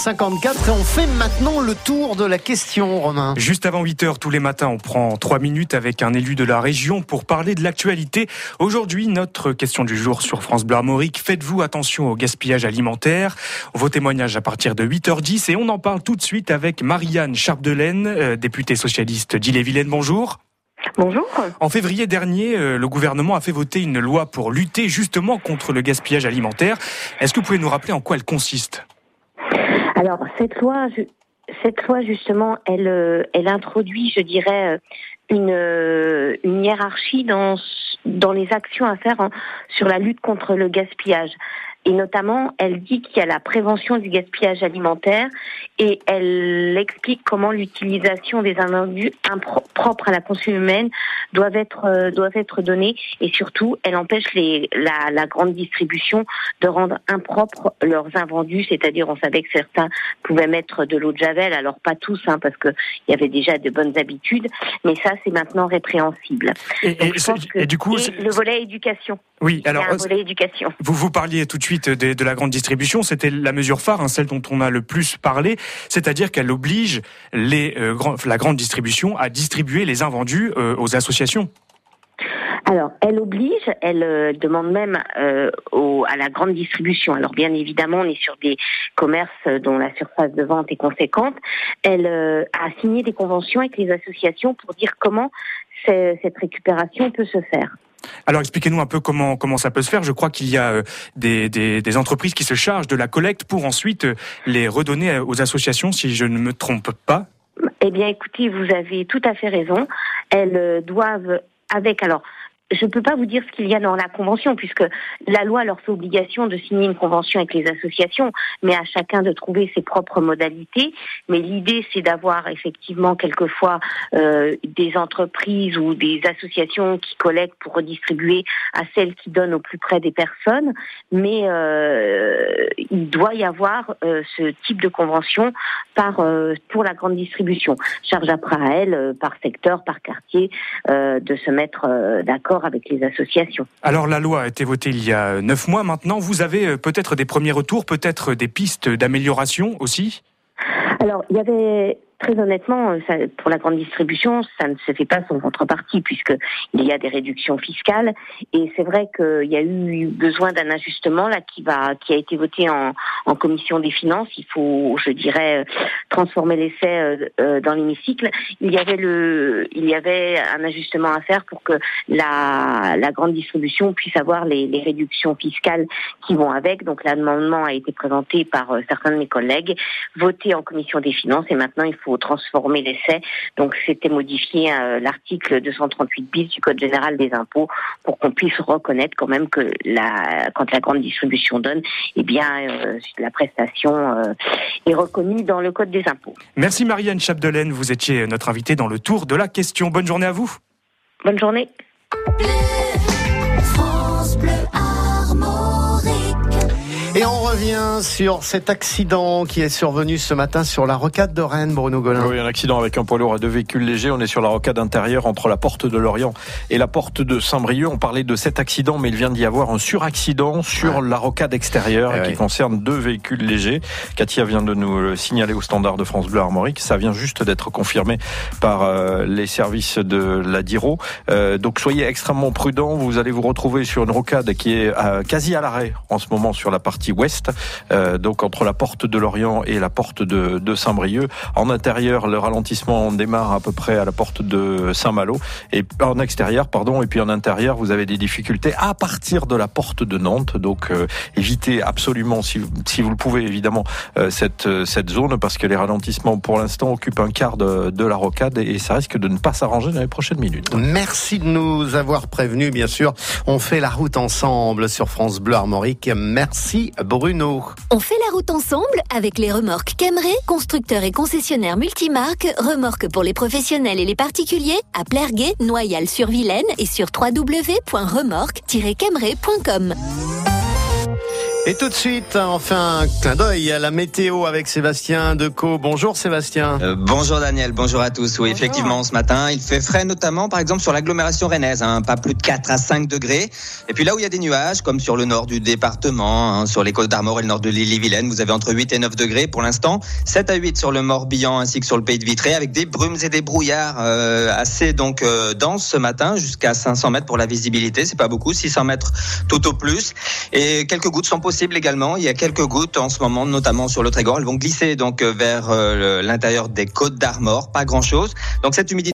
8h54 et on fait maintenant le tour de la question, Romain. Juste avant 8h tous les matins, on prend 3 minutes avec un élu de la région pour parler de l'actualité. Aujourd'hui, notre question du jour sur France Bleu Armorique. Faites-vous attention au gaspillage alimentaire? Vos témoignages à partir de 8h10 et on en parle tout de suite avec Marianne Charpdelaine, députée socialiste d'Ille-et-Vilaine. Bonjour. Bonjour. En février dernier, le gouvernement a fait voter une loi pour lutter justement contre le gaspillage alimentaire. Est-ce que vous pouvez nous rappeler en quoi elle consiste ? Alors, cette loi justement, elle introduit, je dirais, une hiérarchie dans les actions à faire sur la lutte contre le gaspillage. Et notamment, elle dit qu'il y a la prévention du gaspillage alimentaire et elle explique comment l'utilisation des invendus propres à la consommation humaine doivent être donnée. Et surtout, elle empêche la grande distribution de rendre impropres leurs invendus. C'est-à-dire, on savait que certains pouvaient mettre de l'eau de javel, alors pas tous, parce que il y avait déjà de bonnes habitudes. Mais ça, c'est maintenant répréhensible. Et du coup, le volet éducation. Oui, alors un volet éducation. Vous parliez tout de suite de la grande distribution, c'était la mesure phare, celle dont on a le plus parlé, c'est-à-dire qu'elle oblige la grande distribution à distribuer les invendus aux associations. Alors, elle demande même à la grande distribution. Alors, bien évidemment, on est sur des commerces dont la surface de vente est conséquente. Elle a signé des conventions avec les associations pour dire comment cette récupération peut se faire. Alors expliquez-nous un peu comment ça peut se faire. Je crois qu'il y a des entreprises qui se chargent de la collecte pour ensuite les redonner aux associations, si je ne me trompe pas. Eh bien écoutez, vous avez tout à fait raison. Elles doivent je ne peux pas vous dire ce qu'il y a dans la convention, puisque la loi leur fait obligation de signer une convention avec les associations, mais à chacun de trouver ses propres modalités. Mais l'idée, c'est d'avoir effectivement quelquefois des entreprises ou des associations qui collectent pour redistribuer à celles qui donnent au plus près des personnes. Mais il doit y avoir ce type de convention pour la grande distribution. Charge après à elle, par secteur, par quartier, de se mettre d'accord avec les associations. Alors la loi a été votée il y a 9 mois maintenant. Vous avez peut-être des premiers retours, peut-être des pistes d'amélioration aussi ? Alors, il y avait... Très honnêtement, pour la grande distribution, ça ne se fait pas sans contrepartie, puisqu'il y a des réductions fiscales. Et c'est vrai qu'il y a eu besoin d'un ajustement là qui a été voté en commission des finances. Il faut, je dirais, transformer l'essai dans l'hémicycle. Il y avait un ajustement à faire pour que la grande distribution puisse avoir les réductions fiscales qui vont avec. Donc l'amendement a été présenté par certains de mes collègues, voté en commission des finances, et maintenant il faut transformer l'essai. Donc c'était modifier l'article 238 bis du Code général des impôts pour qu'on puisse reconnaître quand même que quand la grande distribution donne, la prestation est reconnue dans le Code des impôts. Merci Marianne Charpdelaine, vous étiez notre invitée dans le tour de la question. Bonne journée à vous. Bonne journée. Et on revient sur cet accident qui est survenu ce matin sur la rocade de Rennes, Bruno Golin. Oui, un accident avec un poids lourd et 2 véhicules légers. On est sur la rocade intérieure entre la porte de Lorient et la porte de Saint-Brieuc. On parlait de cet accident, mais il vient d'y avoir un suraccident sur la rocade extérieure qui concerne 2 véhicules légers. Katia vient de nous le signaler au standard de France Bleu Armorique. Ça vient juste d'être confirmé par les services de la DIRO. Donc soyez extrêmement prudents. Vous allez vous retrouver sur une rocade qui est quasi à l'arrêt en ce moment sur la partie ouest, donc entre la porte de Lorient et la porte de Saint-Brieuc. En intérieur, le ralentissement démarre à peu près à la porte de Saint-Malo, et en extérieur, et puis en intérieur, vous avez des difficultés à partir de la porte de Nantes. Donc évitez absolument, si vous le pouvez évidemment, cette zone, parce que les ralentissements pour l'instant occupent un quart de la rocade et ça risque de ne pas s'arranger dans les prochaines minutes. Merci de nous avoir prévenus, bien sûr. On fait la route ensemble sur France Bleu Armorique. Merci Bruno. On fait la route ensemble avec les remorques Camré, constructeurs et concessionnaires multimarques, remorques pour les professionnels et les particuliers, à Plerguet, Noyal-sur-Vilaine et sur www.remorque-camré.com. Et tout de suite, on fait un clin d'œil à la météo avec Sébastien Decaux. Bonjour Sébastien. Bonjour Daniel, bonjour à tous. Oui, effectivement, ce matin, il fait frais, notamment par exemple sur l'agglomération rennaise, pas plus de 4 à 5 degrés. Et puis là où il y a des nuages, comme sur le nord du département, sur les Côtes d'Armor et le nord de l'Ille-et-Vilaine, vous avez entre 8 et 9 degrés pour l'instant. 7 à 8 sur le Morbihan ainsi que sur le Pays de Vitré, avec des brumes et des brouillards assez denses ce matin, jusqu'à 500 mètres pour la visibilité. C'est pas beaucoup, 600 mètres tout au plus. Et quelques gouttes sont possibles également. Il y a quelques gouttes en ce moment, notamment sur le Trégor. Elles vont glisser donc vers l'intérieur des Côtes d'Armor. Pas grand-chose. Donc cette humidité